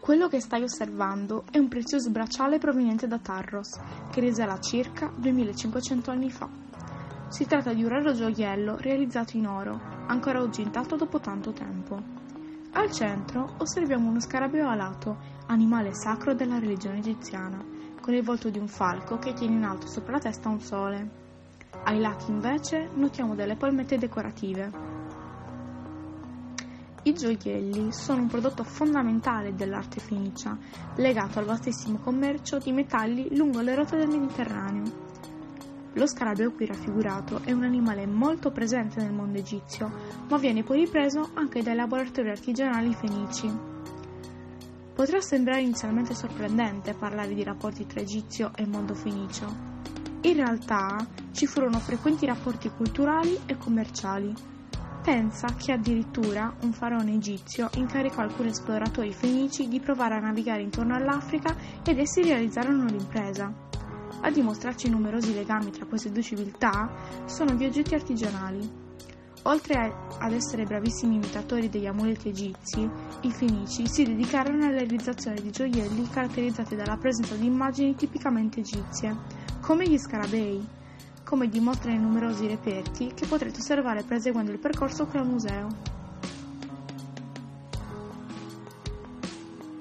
Quello che stai osservando è un prezioso bracciale proveniente da Tarros, che risale a circa 2500 anni fa. Si tratta di un raro gioiello realizzato in oro, ancora oggi intatto dopo tanto tempo. Al centro osserviamo uno scarabeo alato, animale sacro della religione egiziana, con il volto di un falco che tiene in alto sopra la testa un sole. Ai lati invece notiamo delle palmette decorative. I gioielli sono un prodotto fondamentale dell'arte fenicia, legato al vastissimo commercio di metalli lungo le rotte del Mediterraneo. Lo scarabeo qui raffigurato è un animale molto presente nel mondo egizio, ma viene poi ripreso anche dai laboratori artigianali fenici. Potrà sembrare inizialmente sorprendente parlare di rapporti tra egizio e mondo fenicio. In realtà ci furono frequenti rapporti culturali e commerciali. Pensa che addirittura un faraone egizio incaricò alcuni esploratori fenici di provare a navigare intorno all'Africa ed essi realizzarono l'impresa. A dimostrarci i numerosi legami tra queste due civiltà sono gli oggetti artigianali. Oltre ad essere bravissimi imitatori degli amuleti egizi, i fenici si dedicarono alla realizzazione di gioielli caratterizzati dalla presenza di immagini tipicamente egizie, come gli scarabei, come dimostrano i numerosi reperti che potrete osservare proseguendo il percorso qui al museo.